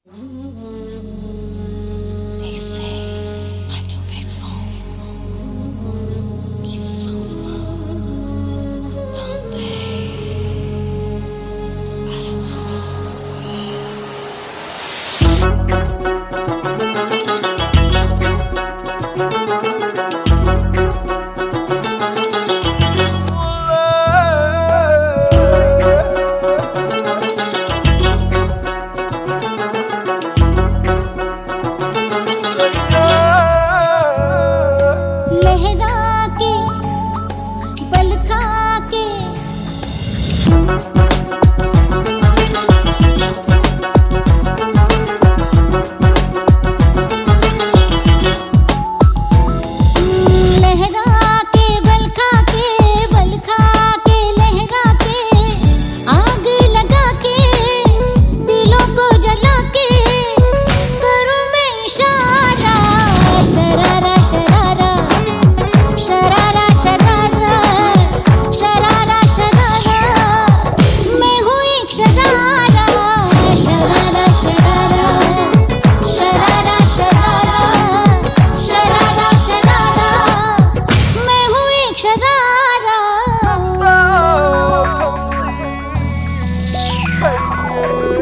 They say my new phone is so low, don't they? I don't लहरा के बल खा के लहरा के बल खा के लहरा के आग लगा के दिलों को जला के करूं मैं इशारा शरारा शरारा शरारा शरारा शरारा शरारा मैं हूँ एक शरारा शरारा शरारा शरारा शरारा शरारा शरारा मैं हूँ एक शरारा